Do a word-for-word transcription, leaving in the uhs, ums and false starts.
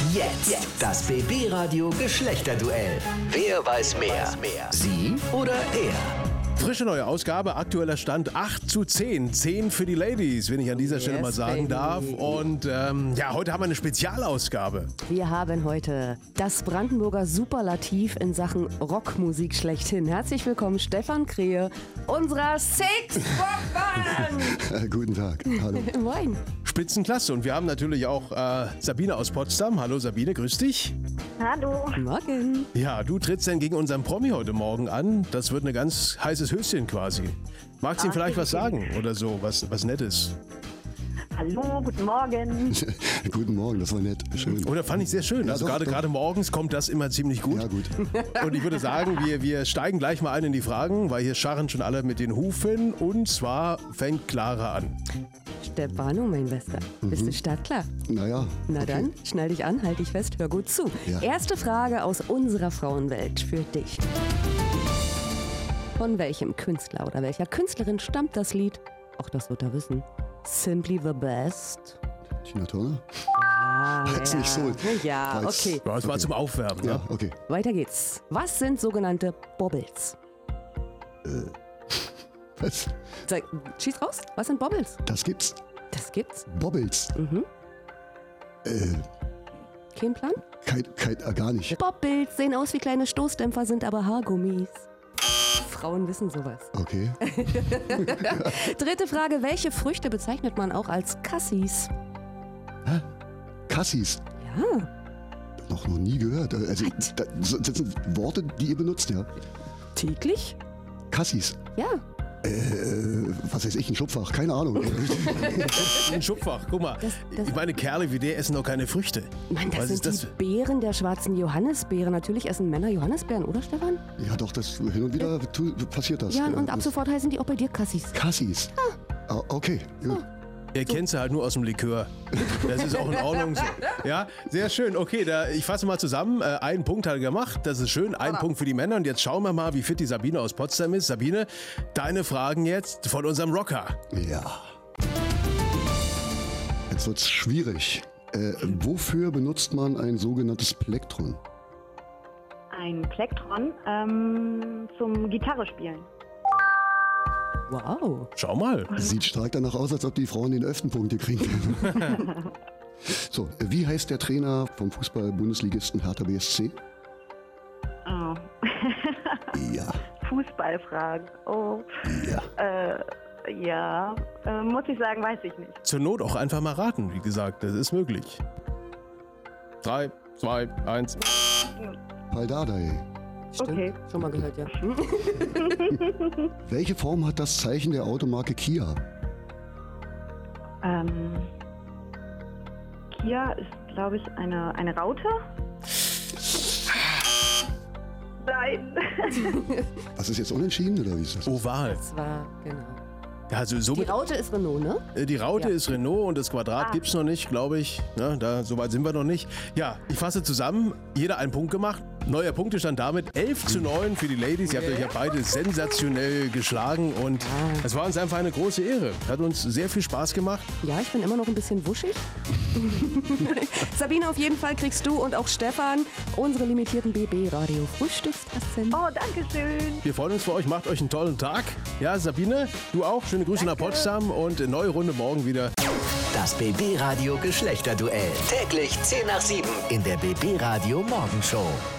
Jetzt das B B-Radio Geschlechterduell. Wer weiß mehr? Sie oder er? Frische neue Ausgabe, aktueller Stand acht zu zehn. zehn für die Ladies, wenn ich an dieser yes, Stelle mal sagen baby. darf. Und ähm, ja, heute haben wir eine Spezialausgabe. Wir haben heute das Brandenburger Superlativ in Sachen Rockmusik schlechthin. Herzlich willkommen, Stefan Krehe, unserer Six-Bock-Band. Guten Tag, hallo. Moin. Spitzenklasse. Und wir haben natürlich auch äh, Sabine aus Potsdam. Hallo Sabine, grüß dich. Hallo. Morgen. Ja, du trittst dann gegen unseren Promi heute Morgen an. Das wird ein ganz heißes Höschen quasi. Magst du ihm vielleicht was sagen oder so, was, was Nettes? Hallo, guten Morgen. Guten Morgen, das war nett. Schön. Oder fand ich sehr schön. Ja, also doch, gerade, doch. gerade morgens kommt das immer ziemlich gut. Ja, gut. Und ich würde sagen, wir, wir steigen gleich mal ein in die Fragen, weil hier scharren schon alle mit den Hufen. Und zwar fängt Clara an. Stefano, mein Bester, bist du startklar? Naja. Na okay. dann, schnall dich an, halt dich fest, hör gut zu. Ja. Erste Frage aus unserer Frauenwelt für dich. Von welchem Künstler oder welcher Künstlerin stammt das Lied? Auch das wird er wissen. Simply the Best. Tina Turner? Ah, Jetzt ja. nicht so. Ja, Jetzt- okay. Ja, das war Okay. zum Aufwärmen. Ja, Ja. okay. Weiter geht's. Was sind sogenannte Bobbles? Was? Sag, schieß raus. Was sind Bobbles? Das gibt's. Das gibt's. Bobbles. Mhm. Äh, Kein Plan? kein, kein, äh, gar nicht. Bobbles sehen aus wie kleine Stoßdämpfer, sind aber Haargummis. Frauen wissen sowas. Okay. Dritte Frage. Welche Früchte bezeichnet man auch als Cassis? Cassis. Ja, Noch, noch nie gehört. Also, da, das sind Worte, die ihr benutzt, ja. täglich? Cassis. Ja. Äh, was weiß ich, ein Schubfach. Keine Ahnung. Ein Schubfach, guck mal. Das- das- ich meine, Kerle wie der essen doch keine Früchte. Mann, das Was sind ist das? die Beeren der schwarzen Johannisbeeren. Natürlich essen Männer Johannisbeeren, oder Stefan? Ja, doch, das hin und wieder tu, passiert das. Ja, und ab das, sofort heißen die auch bei dir Cassis. Cassis. Ah, okay, gut. Er kennt sie halt nur aus dem Likör. Das ist auch in Ordnung so. Ja, sehr schön. Okay, da, ich fasse mal zusammen. Äh, einen Punkt hat er gemacht. Das ist schön. Ein Punkt für die Männer. Und jetzt schauen wir mal, wie fit die Sabine aus Potsdam ist. Sabine, deine Fragen jetzt von unserem Rocker. Ja. Jetzt wird's schwierig. Äh, wofür benutzt man ein sogenanntes Plektron? Ein Plektron ähm, zum Gitarre spielen. Wow. Schau mal. Sieht stark danach aus, als ob die Frauen den elften Punkt hier kriegen. So, äh, wie heißt der Trainer vom Fußball-Bundesligisten Hertha B S C? Oh. Ja, Fußballfragen. Oh. ja. Äh, ja, äh, muss ich sagen, weiß ich nicht. Zur Not auch einfach mal raten. Wie gesagt, das ist möglich. Drei, zwei, eins. Pal Dardai. Stimmt. Okay. Schon mal gehört, ja. Welche Form hat das Zeichen der Automarke Kia? Ähm, Kia ist, glaube ich, eine, eine Raute. Nein. Was ist jetzt unentschieden oder wie ist das? Oval. Das war, genau. Ja, also Die somit, Raute ist Renault, ne? äh, die Raute Ja. ist Renault und das Quadrat Ah. gibt's noch nicht, glaube ich. Ja, da, so weit sind wir noch nicht. Ja, ich fasse zusammen. Jeder einen Punkt gemacht. Neuer Punktestand damit elf zu neun für die Ladies. Ihr habt euch ja beide sensationell geschlagen und es war uns einfach eine große Ehre. Hat uns sehr viel Spaß gemacht. Ja, ich bin immer noch ein bisschen wuschig. Sabine, auf jeden Fall kriegst du und auch Stefan unsere limitierten B B-Radio-Frühstückstassen. Oh, danke schön. Wir freuen uns für euch. Macht euch einen tollen Tag. Ja, Sabine, du auch. Schöne Grüße nach Potsdam und eine neue Runde morgen wieder. Das B B-Radio Geschlechterduell. Täglich zehn nach sieben in der B B-Radio Morgenshow.